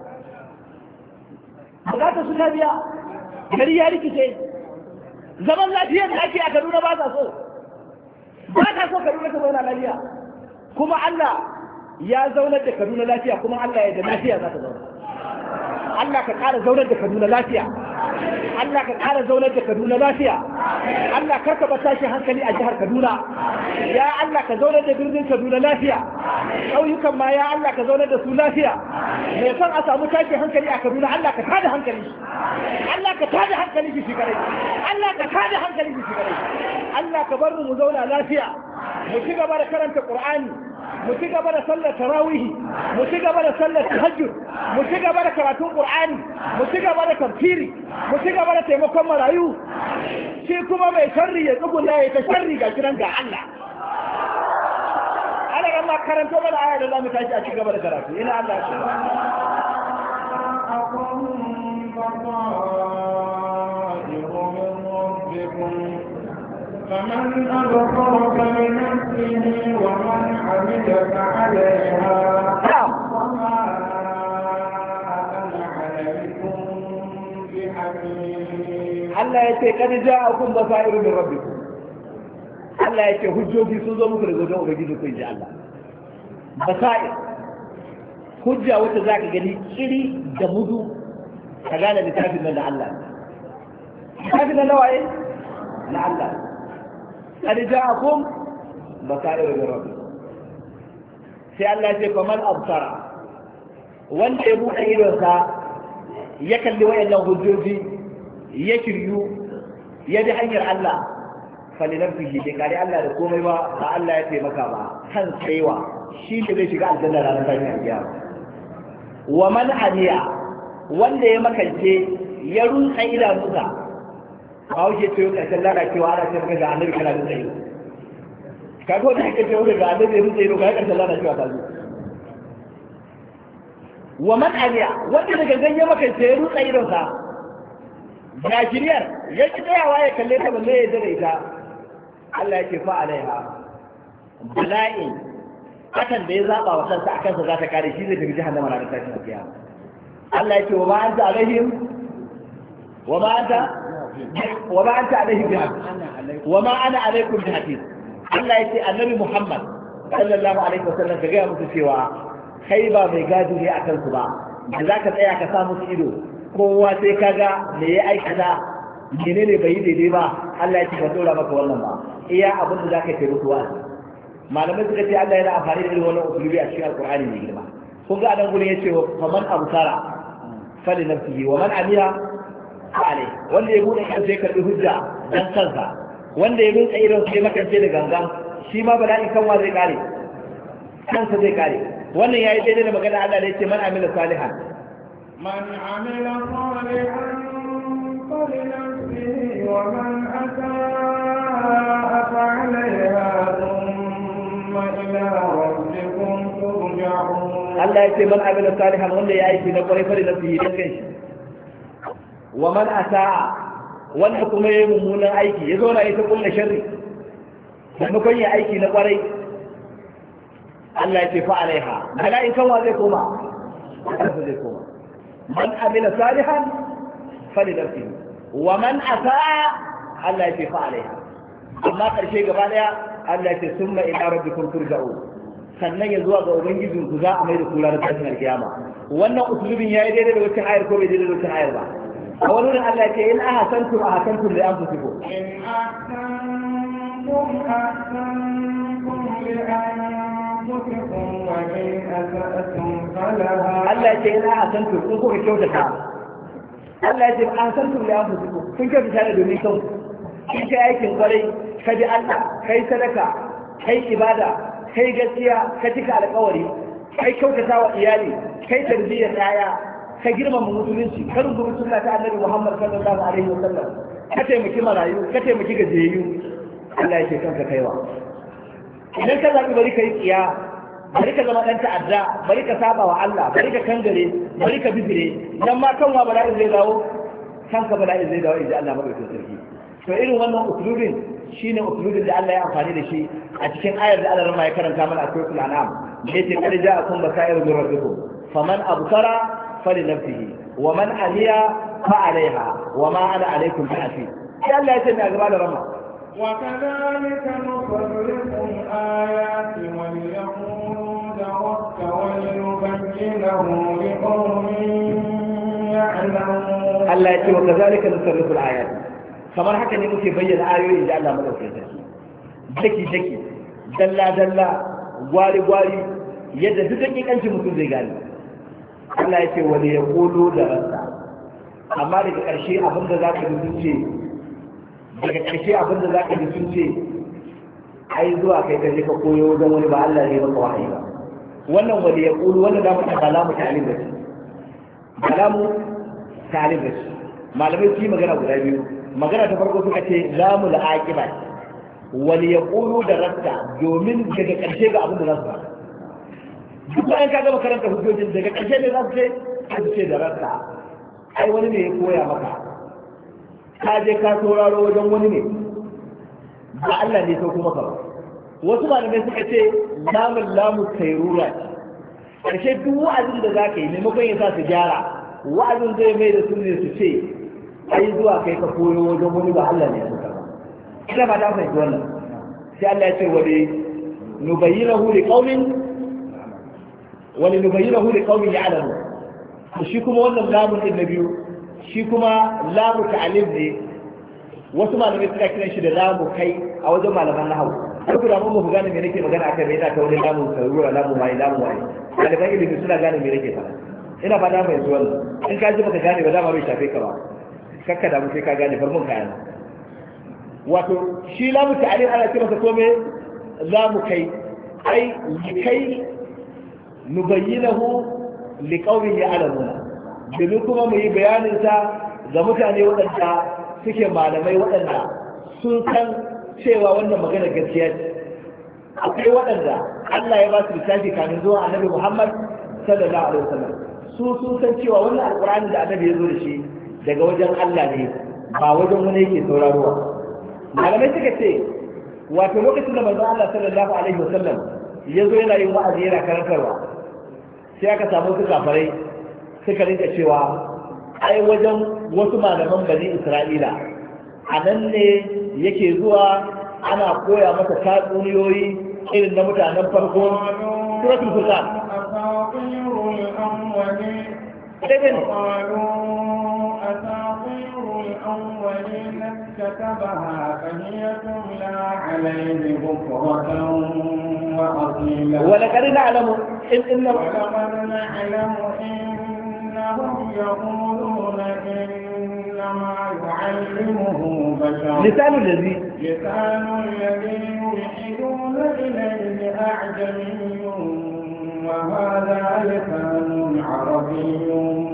bukatar su ta biya gari ya rikice zaman lafiyar da ake a Kaduna ba sa so ba ta so Kaduna ta zauna lafiya kuma Allah ya zaunar da Kaduna lafiya kuma Allah ya da lafiya za ta zauna Allah ka ƙara zaunar da Kaduna lafiya Allah ka ƙara zaunar da Kaduna lafiya Allah karka ba tashi hankali a jihar Kaduna ya Allah ka zaunar da birnin Kaduna lafiya ƙauyukan ma ya Allah ka zaunar da su lafiya mai son a samu tashi hankali a Kaduna Allah ka tada hankali Allah ka tada hankali shi kare Allah ka tada hankali shi kare Allah ka bar mu mu zauna lafiya mu ci gaba da karanta Qur'ani mu ci gaba da sallar tarawih mu ci gaba da sallar tahajjud mu ci gaba da karatun Qur'ani mu ci gaba da tafsiri mu ci gaba da taimakon marayu shi kuma mai sharri ya tsuguna ya ta sharri ga kiran ga Allah Allah ran ma karanto mana aya da zamu tashi a ci gaba da karatu ina Allah ya فمن أبصر فلنفسه ومن عمل فعليها وما أنا عليكم بحفيظ Allah ya ce kad ja'akum basairu min rabbikum Allah ya ce hujjoji sun zo muku daga wajen ubangiji ku ji Allah basair hujja wacce zaka gani kiri da mudu ka gane littafin nan da Allah littafin nan nawaye na Allah kad ja'akum basairu min rabbikum sai Allah ya ce faman absara wanda ya buɗe idonsa ya kalli wayannan hujjoji ya kiryu ya bi hanyar Allah falinafsihi bai kare Allah da komai ba ba Allah ya taimaka ba kan tsaiwa shi ne zai shiga aljanna ranar tashin kiyama wa man aliya wanda ya makance ya runtsa idanunsa ba wuce ce yau ƙarshen lalacewa ana ce maka ga annabi kana runtsa ido ka ko da kake ce maka ga annabi ya runtsa ido ga ƙarshen lalacewa ta zo wa man aliya wanda daga ganye makance ya runtsa idonsa ga shiriyar ya ki tsayawa ya kalle ta balle ya dare ita Allah yake fa alaiha bala'i hakan da ya zaba wa kansa akan sa za ta kare shi zai tafi jahannama ranar tashin kiyama Allah yake wa ma anta alaihim wa ma anta wa ma anta alaihim bihafiz wa ma ana alaikum bihafiz Allah yake annabi Muhammad sallallahu alaihi wasallam ka ga musu cewa kai ba mai gadi ne akan su ba da zaka tsaya ka sa musu ido kowa sai kaga me ya aikata menene bai yi daidai ba Allah ya ce ka dora maka wannan ba iya abin da zaka kai mutuwa malamai suka ce Allah yana amfani da irin wannan usulubi a cikin alqur'ani mai girma kun ga anan gurin yace fa man absara fali nafsihi wa man amiya alai wanda ya bude kan sai karbi hujja dan kansa wanda ya rinka irin sai makance da gangan shi ma bala'i kanwa zai kare kansa zai kare wannan yayi daidai da magana Allah da yace man amila salihan من عمل صالحا فلنفسه ومن أساء فعليها ثم إلى ربكم ترجعون الله يقول من عمل صالحا ولا يأتي نقول فلنفسه لكن ومن أساء wanda kuma ya yi mummunan aiki ya zo na ita kulle sharri maimakon ya aiki na kwarai Allah ya ce fa alaiha mala'in kanwa zai koma zai koma من عمل صالحا فلنفسه ومن أساء الله يتفع عليها أما قرشي قبالها الله يتفع ثم إلى ربكم ترجعون sannan ya zuwa ga ubangijin ku za a mai da kula da tashin alkiyama wannan usulubin yayi daidai da wacce ayar ko bai daidai da wacce ayar ba a wani wurin Allah ya ce in ahsantum ahsantum li anfusikum in ahsantum ahsantum li anfusikum wa in asa'tum falaha Allah ya ce ina ahsantum kun kuka kyautata Allah ya ce ahsantum li anfusikum kun kyautata ne domin kanku kin kai aikin kwarai ka bi Allah kai sadaka kai ibada kai gaskiya ka cika alƙawari kai kyautata wa iyali kai tarbiyyar yaya ka girmama musulunci ka rubuta sunna ta Annabi Muhammad sallallahu alaihi wasallam ka taimaki marayu ka taimaki gajiyayyu Allah ya ce kanka kaiwa idan ka zabi bari kai tsiya bari ka zama dan ta'adda bari ka saba wa Allah bari ka kangare bari ka bibire dan ma kanwa bala'i zai dawo kanka bala'i zai dawo idan Allah madaukakin sarki to irin wannan usulubin shine usulubin da Allah ya amfani da shi a cikin ayar da Allah ya karanta mana a suratul an'am da yake kad ja'akum basairu min rabbikum faman absara falinafsihi wa man aliya fa alaiha wa ma ana alaikum bihafiz sai Allah ya ce mai gaba da rama وكذلك نصرف الآيات وليقولوا درست ولنبينه لقوم يعلمون Allah ya ce wa kazalika nusarrifu al-ayat kamar haka ne muke bayyana ayoyi da Allah madaukakin sarki daki daki dalla dalla gwari gwari yadda duk dakikancin mutum zai gane Allah ya ce wa ya yaqulu da rasa amma daga ƙarshe abinda zaka ji sun ce daga ƙarshe abinda zaka ji sun ce ai zuwa kai ka je ka koyo wajen wani ba Allah ne maka wahayi ba wannan wani ya kulu wannan da mutum kalamu ta'alim da shi kalamu ta'alim da shi malamai su yi magana guda biyu magana ta farko suka ce lamu da aqiba wani ya kulu da rasta domin daga ƙarshe ga abin da za su faɗa duk bayan ka gama karanta hujjojin daga ƙarshe ne za su ce su ce da rasta ai wani ne ya koya maka ka je ka sauraro wajen wani ne ba Allah ne sau kuma ka ba wasu malamai suka ce lamun lamu tairura ƙarshe duk wa'azin da za ka yi maimakon ya sa su gyara wa'azin zai mai da su ne su ce ai zuwa kai ka koyo wajen wani ba Allah ne ya suka ba ina ba ta fahimci wannan sai Allah ya ce wani nubayyinahu li qaumin wani nubayyinahu li qaumin ya'lamu shi kuma wannan lamun din na biyu shi kuma lamu ta'alim ne wasu malamai suna kiran shi da lamu kai a wajen malaman nahawu har ku da mun mu gane me nake magana akai ina ta wani lamu sarura lamu mai lamu mai ɗaliban ilimi suna gane me nake fara ina fata mai zuwa in ka ji baka gane ba dama bai shafe ka ba kakka da mu sai ka gane bar mun kayan wato shi lamu ta'alim ana kira sa kome lamu kai ai kai nubayyinahu liqaumin ya'lamuna domin kuma mu yi bayanin sa ga mutane waɗanda suke malamai waɗanda sun san cewa wannan magana gaskiya ce akwai waɗanda Allah ya ba su littafi kamin zuwa annabi Muhammad sallallahu alaihi wasallam su sun san cewa wannan alqur'ani da annabi ya zo da shi daga wajen Allah ne ba wajen wani yake saurarowa malamai suka ce wato lokacin da manzon Allah sallallahu alaihi wasallam ya zo yana yin wa'azi yana karantarwa sai aka samu su kafarai suka rinka cewa ai wajen wasu malaman bani Isra'ila a nan ne yake zuwa ana koya masa tatsuniyoyi irin na mutanen farko suratul furqan كتبها فهي تملى عليه بكرة وأصيلا ولقد نعلم إن إن ولقد نعلم إنهم يقولون إنما يعلمه بشر لسان الذي لسان الذي يلحدون إليه أعجمي وهذا لسان عربي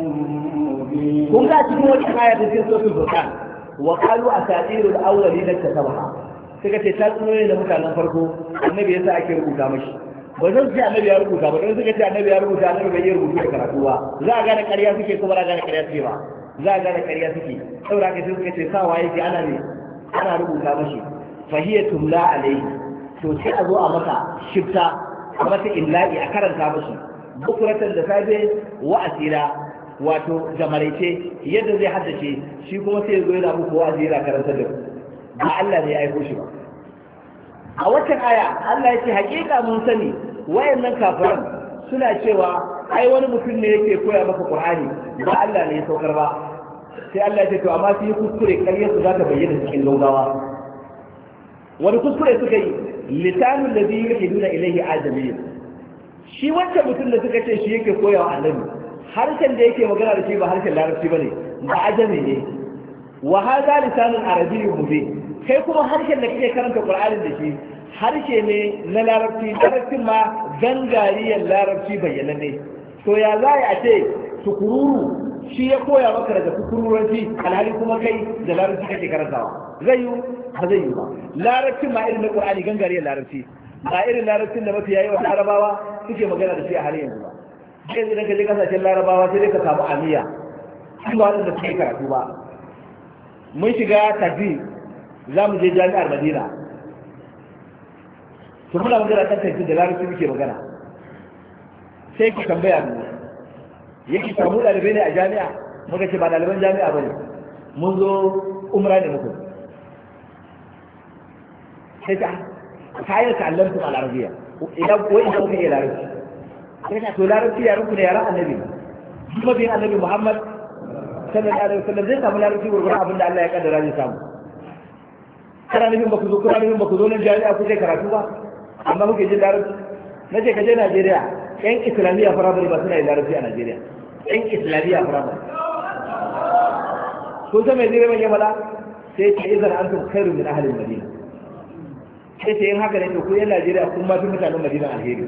مبين. هم لا تكون الحماية في سورة الفرقان وقالوا أساطير الأولين اكتسبها suka ce tatsuniyoyi da mutanen farko annabi yasa ake rubuta mashi ba zan ce annabi ya rubuta ba don suka ce annabi ya rubuta annabi bai yi rubutu da karatu ba za a gane ƙarya suke kuma za a gane ƙarya suke ba za a gane ƙarya suke saboda haka sai suka ce sawa yake ana ne ana rubuta mashi fahiyya tumla alaihi to sai a zo a maka shifta a mata illa'i a karanta mashi bukuratan da safe wa asira wato da maraice yadda zai haddace shi kuma sai ya zo yana muku wa'azi yana karanta da ku ba Allah ne ya aiko shi ba a waccan aya Allah ya ce hakika mun sani wayannan kafiran suna cewa ai wani mutum ne yake koya maka Qur'ani ba Allah ne ya saukar ba sai Allah ya ce to amma su yi kuskure ƙaryar su za ta bayyana cikin gaugawa wani kuskure suka yi lisanul ladhi yuhiduna ilayhi ajamiyya shi wancan mutum da suka ce shi yake koya wa annabi harshen da yake magana da shi ba harshen larabci bane ba ajami ne wa hadha lisanun arabiyyun mubin kai kuma harshen da kake karanta Qur'anin da shi harshe ne na larabci larabcin ma gangariyar larabci bayyana ne to ya za a ce tukururu shi ya koya maka daga tukururanci alhali kuma kai da larabci kake karantawa zai yi ba zai yi ba larabcin ma irin na Qur'ani gangariyar larabci ba irin larabcin da mafi yayi wa larabawa suke magana da shi a halin yanzu ba sai idan ka je kasashen larabawa sai dai ka samu amiya shi ba wanda suke karatu ba mun shiga tafi za mu je jami'ar Madina to muna magana kan tafi da larabci muke magana sai ki tambaya mu yake samu ɗalibai ne a jami'a muka ce ba ɗaliban jami'a ba ne mun zo umra ne muku sai ta kayan ta'allamtum al-arabiyya idan ko idan kuka iya larabci sai ta to larabci yaran ku ne yaran annabi kuma bin annabi Muhammad sallallahu alaihi wasallam zai samu larabci gurgurar abin da Allah ya kaddara zai samu. Kana nufin ba ku zo kuna nufin ba ku zo nan jami'a ku kai karatu ba amma kuke jin larabci. Na ce ka je Najeriya yan islamiyya firamare ba suna yin larabci a Najeriya yan islamiyya firamare. Kun san mai zai mai yamala sai ce izan antum khairu min ahli Madina. Sai ce yin haka ne to ku yan Najeriya kun ma fi mutanen Madina alheri.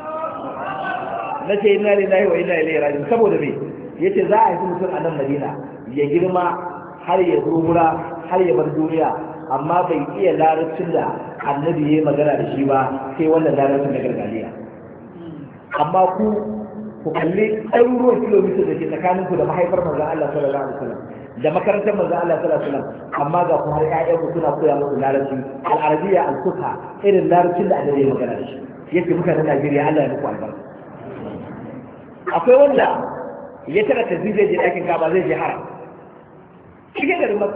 Na ce inna lillahi wa inna ilaihi raji'un saboda me yace za a yi mutum a nan Madina ya girma har ya zurura har ya bar duniya amma bai iya larabcin da annabi ya yi magana da shi ba sai wannan larabcin na gargajiya. Amma ku ku kalli ɗaruruwan kilomita da ke tsakanin ku da mahaifar manzon Allah sallallahu alaihi wasallam da makarantar manzon Allah sallallahu alaihi wasallam amma ga ku har ƴaƴan ku suna koya musu larabci al-arabiyya al-fusha irin larabcin da annabi ya magana da shi. Yace mutanen Najeriya Allah ya muku albarka. Akwai wanda ya tara tafi zai je ɗakin Ka'aba zai je haram cikin garin Makka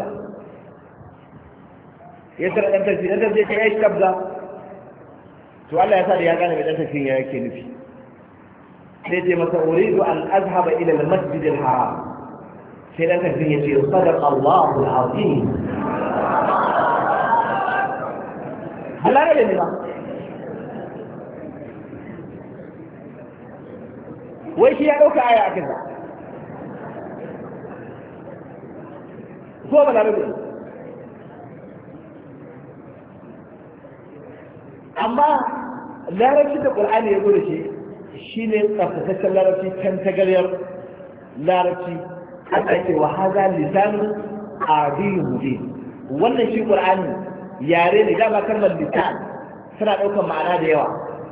ya tara ɗan tafi ɗan tafi ya yi kabza to Allah ya sa da ya gane mai ɗan tafi ya yake nufi sai ce masa uridu an azhaba ila al-masjid al-haram sai ɗan tafi ya ce sadaqa Allahu al-azim Allah ne ne ba wai shi ya ɗauka aya a kasa ko ba larabe amma larabci da ƙul'ani ya gudu shi shi ne tsaftataccen larabci kan tagaryar larabci aka ce wa haza lisanin arabiyyun mubin wannan shi ƙul'ani yare ne dama kalmar lisan suna ɗaukar ma'ana da yawa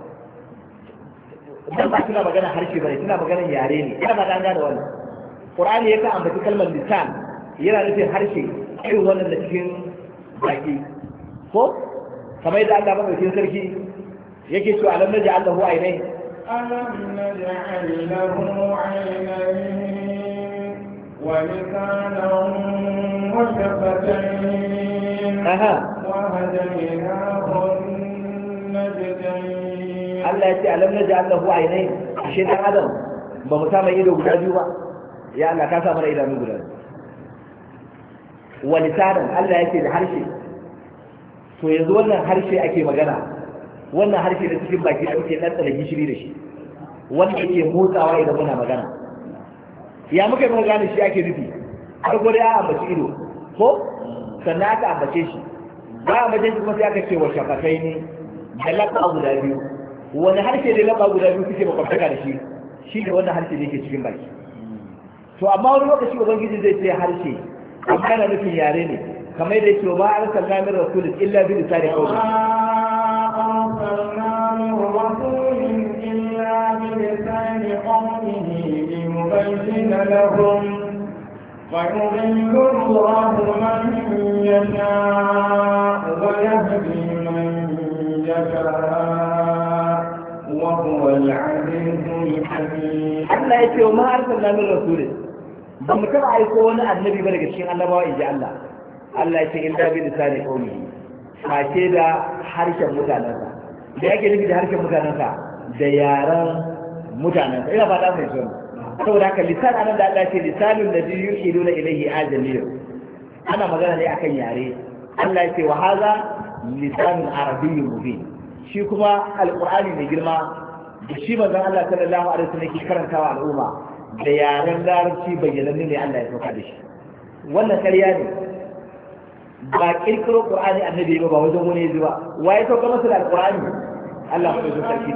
dan ba suna magana harshe bane suna magana yare ne ina ba dan gane wannan Qur'ani yake ambaci kalmar lisan yana nufin harshe irin wannan da cikin baki ko kamar yadda Allah madaukakin sarki yake cewa alam naj'al lahu aynay alam naj'al lahu aynayn wa lisanan wa shafatayn aha wa hadaynahu najdayn Allah ya ce alam na ji Allahu ainai ashe dan adam ba mu samu ido guda biyu ba ya Allah ka sa mana idanu guda biyu wa lisanan Allah ya ce da harshe to yanzu wannan harshe ake magana wannan harshe da cikin baki da muke ɗanɗana gishiri da shi wanda yake motsawa idan muna magana ya muka yi gane shi ake nufi har gore ya ambaci ido ko sannan aka ambace shi ba a majalisi kuma sai aka ce wa shafatai ne da laɓa guda biyu wani harshe da lamba guda biyu suke makwabtaka da shi shi ne wannan harshe da yake cikin baki to amma wani lokaci ubangiji zai ce harshe amma yana nufin yare ne kamar da yake ba a rasa min rasulun illa bi lisani qawli ويضل الله من يشاء ويهدي من يشاء وهو العزيز الحكيم. Allah ya ce wa ma arsalna min rasulin ba mu taba aiko wani annabi ba daga cikin annabawa inji Allah. Allah ya ce illa bi lisani qawlihi face da harshen mutanensa. Da yake nufi da harshen mutanensa da yaran mutanensa. Ina fata mai so. Saboda haka lisan anan da Allah ya ce lisanun ladhi yuhiduna ilayhi ajamiyyu. Ana magana ne akan yare. Allah ya ce wa hadha lisanun arabiyyun mubin. Shi kuma alqur'ani mai girma da shi manzon Allah sallallahu alaihi wasallam ke karantawa al'umma da yaren larabci bayyananne ne Allah ya sauka da shi wannan ƙarya ne ba kirkiro qur'ani annabi ba ba wajen wani yaji ba waye sauka masa da alqur'ani Allah ya sauka sarki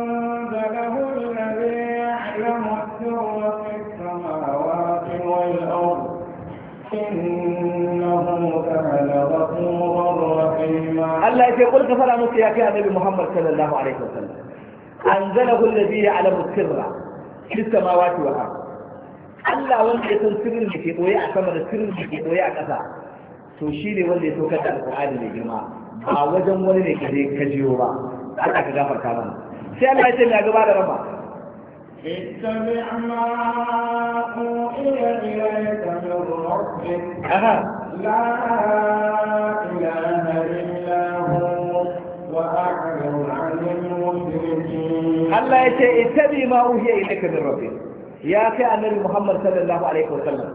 Allah ya ce kul ka fara musu ya kai annabi Muhammad sallallahu alaihi wasallam anzalahu alladhi ya'lamu sirra fi samawati wal ard Allah wanda ya san sirrin da ke boye a sama da sirrin da ke boye a ƙasa to shine wanda ya saukar da alqur'ani mai girma ba wajen wani ne kaje kajiyo ba Allah ka gafarta mana sai Allah ya ce mai gaba da raba اتبع ما أوحي إليك من ربك aha لا إله إلا هو وأعلم عن المشركين. Allah ya ce ittabi ma uhiya ilayka min rabbik ya kai annabi Muhammad sallallahu alaihi wasallam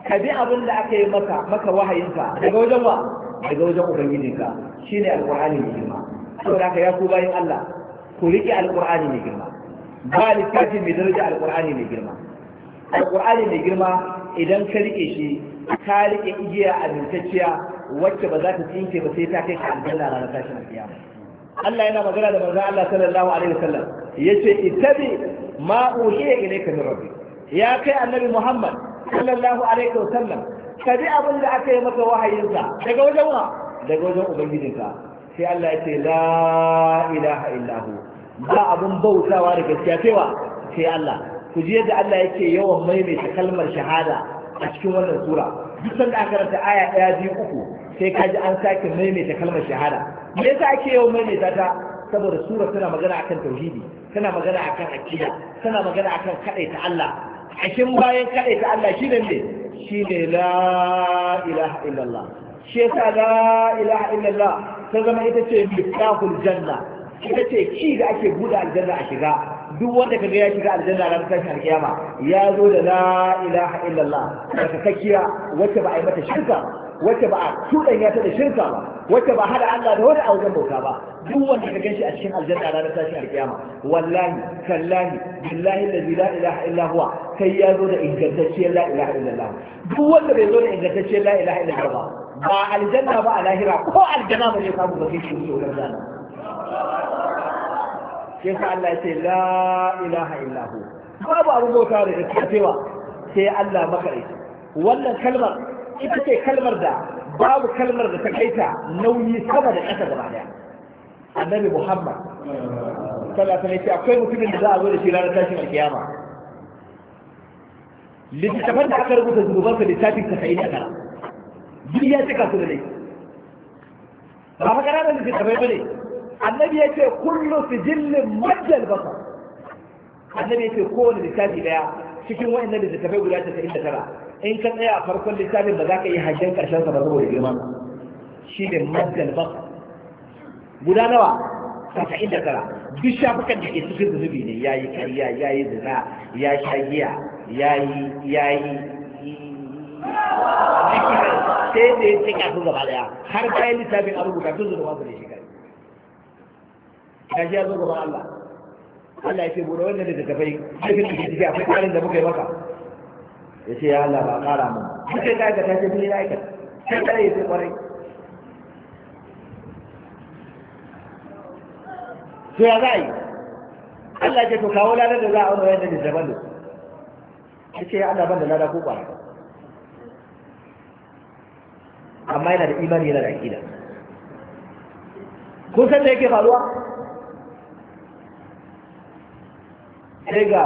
ka bi abin da aka yi maka maka wahayinka daga wajen wa daga wajen ubangijinka shine alqur'ani mai girma saboda haka ya ku bayin Allah ku riƙe alqur'ani mai girma ba littafi mai daraja alqur'ani mai girma alqur'ani mai girma idan ka riƙe shi ka riƙe igiya amintacciya wacce ba za ta tsinke ba sai ta kai ka aljanna ranar tashin kiyama Allah yana magana da manzon Allah sallallahu alaihi wasallam yace ittabi ma uhiya ilayka min rabbi ya kai annabi Muhammad sallallahu alaihi wasallam ka bi abin da aka yi maka wahayinsa daga wajen wa daga wajen ubangijinka sai Allah ya ce la ilaha illahu ba abun bautawa da gaskiya sai wa sai Allah ku ji yadda Allah yake yawan maimaita kalmar shahada a cikin wannan sura duk sanda aka karanta aya ɗaya biyu uku sai ka ji an sake maimaita kalmar shahada me yasa ake yawan maimaita ta saboda sura tana magana akan tauhidi tana magana akan aqida tana magana akan kadaita Allah ashin bayan kadaita Allah shine ne shine la ilaha illallah shi yasa la ilaha illallah ta zama ita ce miftahul janna ita ce ki da ake buɗe aljanna a shiga duk wanda kaga ya shiga aljanna ran tashin alkiyama ya zo da la ilaha illallah daga kakkiya wacce ba a yi mata shirka wacce ba a tudanya ta da shirka ba wacce ba hada Allah da wani a wajen bauta ba duk wanda ka ganshi a cikin aljanna ranar tashin alkiyama wallahi kallahi billahi allazi la ilaha illa huwa kai ya zo da ingantacciyar la ilaha illallah duk wanda bai zo da ingantacciyar la ilaha illallah ba ba aljanna ba a lahira ko aljanna ba ne samu ba kai shi wuce aljanna sai sa Allah ya ce la ilaha illa hu babu abu bauta da gaskiya cewa sai Allah makarai wannan kalmar ita ce kalmar da babu kalmar da ta kaita nauyi sama da ƙasa gaba daya annabi Muhammad sallallahu alaihi wasallam akwai mutumin da za a zo da shi ranar tashin alkiyama littafin da aka rubuta zunubansa littafin ka sai da kara duk ya cika su da laifi ba magana da littafai bane annabi ya ce kullu sijillin majjal basar annabi ya ce kowane littafi daya cikin wa'annan littafai guda casa'in da tara in ka tsaya a farkon littafin ba za ka yi hajjan karshen sa ba saboda girman shi ne majjal basar guda nawa casa'in da tara duk shafukan da ke cikin zunubi ne ya yi kariya ya yi zina ya sha giya ya yi ya yi sai da ya cika su gaba daya har bayan littafin a rubuta tun zunuba su ne shi kai kashi ya zo gaban Allah Allah ya ce bude wannan da tafai cikin da ke ciki akwai karin da muka yi maka ya ce ya Allah ba kara mun duk sai ka aikata ce fili na aikata sai kare ya sai kwarai to ya za a yi Allah ya ce to kawo ladar da za a wani wanda da daban da ya ce ya Allah ban da lada ko kwara amma yana da imani yana da aƙida kun san da yake faruwa sai ga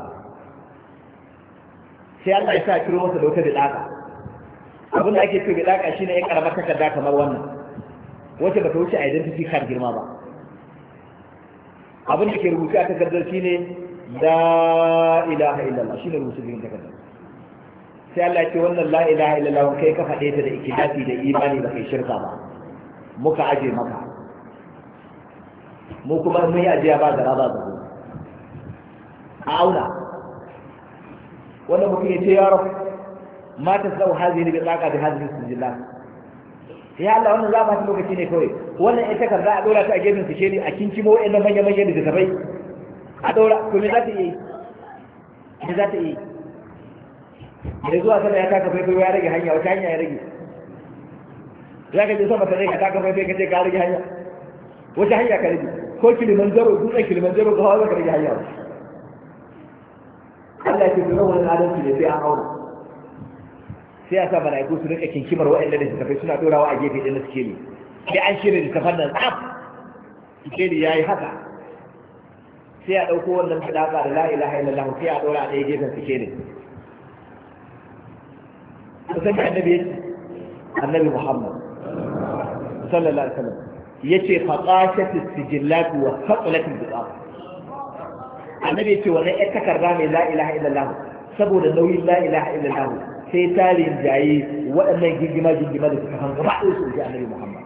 sai Allah ya sa kiro masa da wata bidaka abin da ake ce bidaka shine ya karama takarda kamar wannan wacce ba ta wuce a identity card girma ba abin da ke rubuce a takardar shine la ilaha illallah shine rubuce cikin takardar sai Allah ya ce wannan la ilaha illallah kai ka faɗe ta da ikhlasi da imani ba kai shirka ba muka aje maka mu kuma mun yi ajiya ba da raba da a auna wannan mutum ya ce ya rabu ma ta sau hazini bi tsaka da hazini sujillah ya Allah wannan za ba ta lokaci ne kawai wannan ita kan za a dora ta a gefen su sheli a kinkimo wa'annan manya manyan da tafai a dora to me za ta yi me za ta yi da zuwa sana ya taka faifai ya rage hanya wata hanya ya rage za ka je sama ta ka taka faifai ka ce ka rage hanya wata hanya ka rage ko kilimanjaro dutsen kilimanjaro ka hawa ka rage hanya Allah ya ce dole wani adalci ne sai an auna sai a sa mala'iku su rika kinkimar waɗanda da suka fi suna dorawa a gefe ɗin da suke ne sai an shirya da tafan nan tsaf suke ne ya yi haka sai a ɗauko wannan sadaka da la ilaha illallah sai a ɗora a ɗaya gefen suke ne kusan da annabi ya ce annabi Muhammad sallallahu alaihi wasallam yace faqashatu sijillat wa faqlat al-biqaq annabi yace wannan ƴar takarda mai la ilaha illallah saboda nauyin la ilaha illallah sai tarin jayi waɗannan gingima gingima da suka hanga ba su ji annabi Muhammad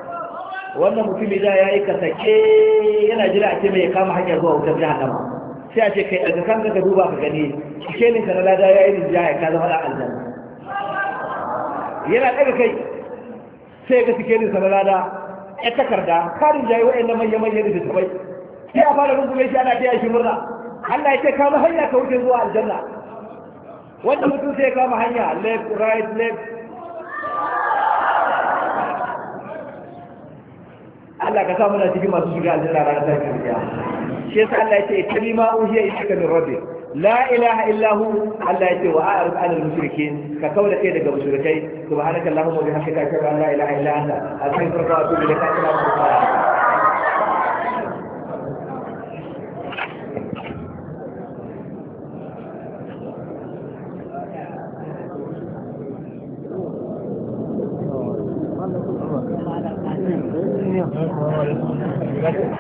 wannan mutumi da yayi kasake yana jira a ce mai kama hanya zuwa wutar jahannama sai a ce kai daga kan ka duba ka gani ke ne kana lada ya yi rijaya ka zama da aljanna yana daga kai sai ga suke ne sana lada ya takarda karin jayi wa'annan manya manya da tabai sai a fara rungume shi ana taya shi murna Allah ya ce kama hanya ka wuce zuwa aljanna wanda mutum sai ya kama hanya left right left Allah ka sa muna cikin masu shiga aljanna ranar tashin kiyama shi yasa Allah ya ce kalima uhiya ilayka min rabbik la ilaha illa hu Allah ya ce wa a'rid 'anil mushrikeen ka kauda kai daga mushrikai subhanaka allahumma wa bihamdika ashhadu an la ilaha illa anta astaghfiruka wa atubu ilaik.